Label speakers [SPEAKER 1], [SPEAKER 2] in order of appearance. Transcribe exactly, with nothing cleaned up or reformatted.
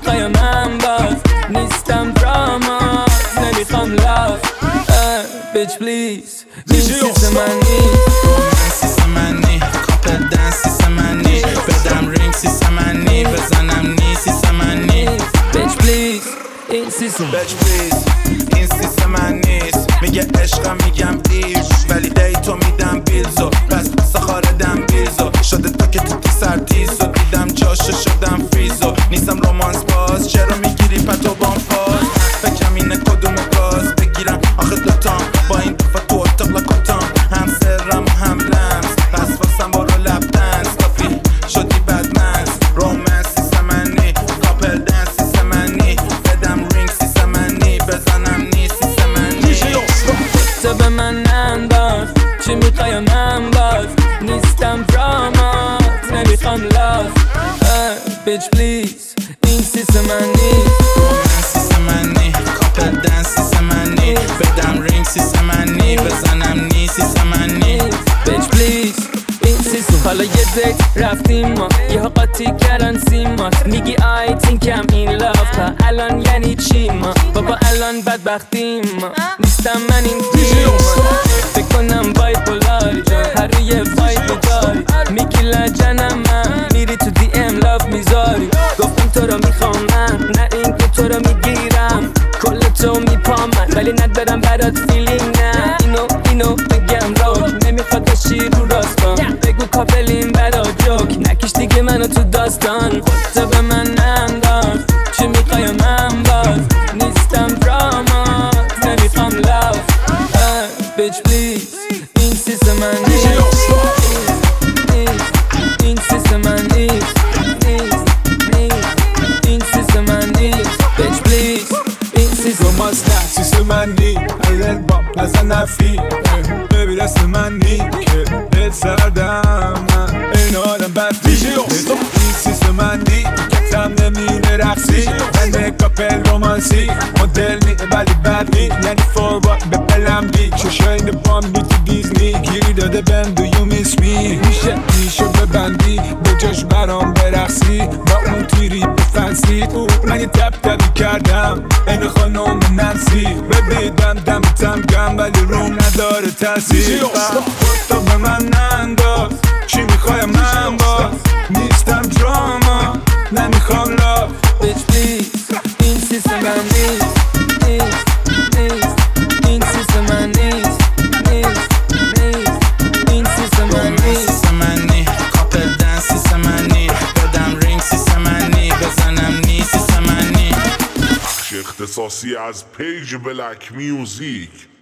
[SPEAKER 1] میخوای من باز نیستم دراما نمیخوام لاف بیچ پلیز این سیس من نیست
[SPEAKER 2] سیس من نی کاپل دن سیس من نی بدم رینگ سیس من نی بزنم نی سیس من نی
[SPEAKER 1] بیچ پلیز این سیس من
[SPEAKER 2] بیچ پلیز این سیس من نیست میگه عشقم میگم ایش ولی دیتو میدم بیلزو پس سخاردم بیلزو شده تا که تو سر تیزو دیدم جاشو شدم فریزو نیستم رومانس باز چرا میگیری پتو بام فاز فکرم اینه کدوم باز بگیرم آخه دوتام با این دفعه تو اتاق لکتام هم سرم هم لمس پس واسم برو لب دنس کافی شدی بدمنس رومنس سیس منی کاپل دنس سیس منی بدم رینگ سیس منی بزنم نی سیس منی
[SPEAKER 1] تو به من انداز چی میخوای من باز نیستم دراما نمیخوام لاف بیچ پلیز این سیس من نیست
[SPEAKER 2] سیس منی کاپل دنس سیس منی بدم رینگ سیس منی بزنم نی سیس منی
[SPEAKER 1] بیچ پلیز این سیس حالا یه دیت رفتیم ما یه قاطی کردن سیمات میگی آی تینکم این لاف تا الان یعنی چی ما بابا الان بدبختیم ما نیستم من این دیما فکر کنم بایپولاری هر روی وایب داری میگی لجنم من میری تو دی ام لاف میذاری گفتم تو رو میخوام من نه این که تو رو میگیرم کل تو میپامن ولی ندارم برات فیلینگ نه اینو اینو بگم روک نمیخواد باشی رو راستان بگو کاپلیم برا جوک نکش دیگه منو تو داستان خودتو به من انداز چی میخوای من باز نیستم دراما نمیخوام لاف بیچ پلیز این سیس من نیست این سیس من نیست این سیس من نیست بیچ پلیز این سیس
[SPEAKER 3] روماس نه سیس من نی الان با نزن نفی ببی دست من نی که دل سردم من این آدم بدی این سیس من نی کتم نمینه رقصی من کاپل رومانسی مدل نی ولی بد نی یعنی فوروارد به پلم بی چشای نبام بی تو دیزنی گیری داده بهم دو یو میس می میشه میشه ببندی به جاش برام برقصی با اون تیری به فنسی من یه تپ تبی کردم این خانم ننسی ببیدم دمتم گم ولی روم نداره تاثیر تو به من ننداز چی میخوای من باز نیستم دراما نمیخوام لاف
[SPEAKER 1] بیچ پلیز این سیس من نیست نیست نیست این سیس من نیست نیست نیست این سیس من نیست
[SPEAKER 2] سیس منی کاپل دنس سیس منی بدم رینگ سیس منی بزنم نی سیس منی
[SPEAKER 4] اختصاصی از پیج بلک میوزیک